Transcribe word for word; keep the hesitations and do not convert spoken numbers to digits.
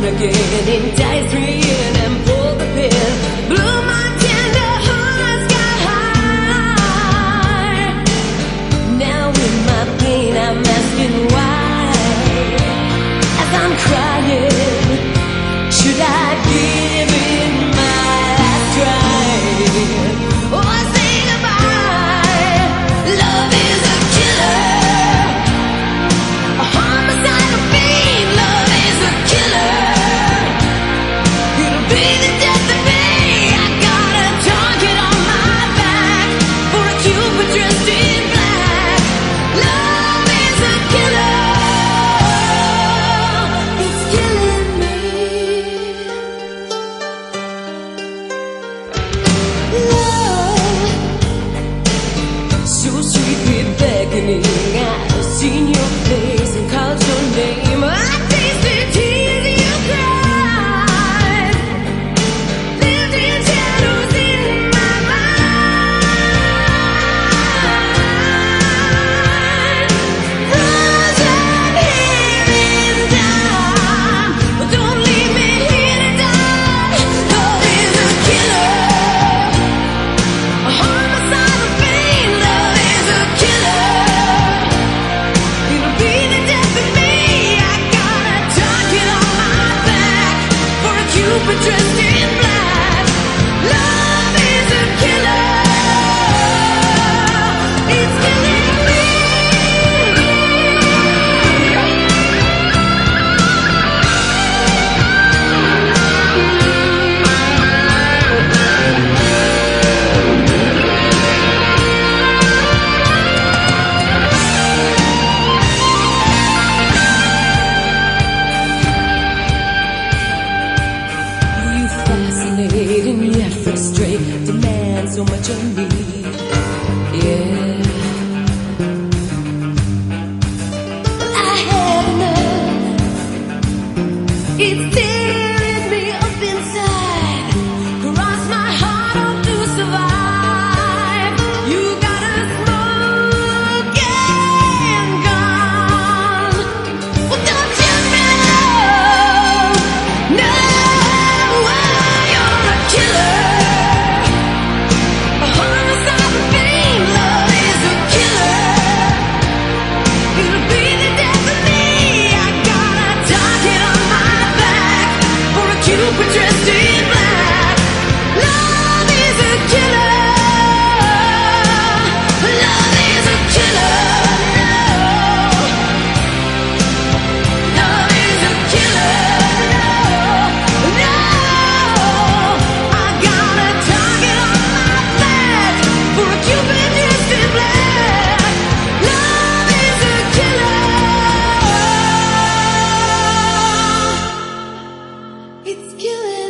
born again, enticed me in and pulled the pin, blew my tender heart sky high. Now in my pain I'm asking why, as I'm crying, should I give it my last try, or say goodbye? Love is a killer, a homicide of pain. Love is a killer, it'll be the death of me. I got a target on my back for a cupid dressed in black. Love is a killer, it's killing me. Love, so sweetly beckoning, I've seen your face and called your name. I tasted tears you cried, lived in shadows in my mind. Those are healing down, but don't leave me here to die. Love is a killer, a homicide of pain. Love is a killer, it'll be the death of me. I got a target on my back for a cupid dressed in black. Love is a killer, it's killing me. You fascinate and yet frustrate, demand so much of me. Yeah, I had enough. It's tearing me up inside. Cross my heart on to survive. You got a smoking gun. Well, don't you know? No, you're a killer, a homicide of pain. Love is a killer, it'll be the death of me. I got a target on my back for a cupid dressed in black. Love is a killer, love is a killer. No, love is a killer. No, no, I got a target on my back for a cupid dressed in black. Love is a killer, it's killing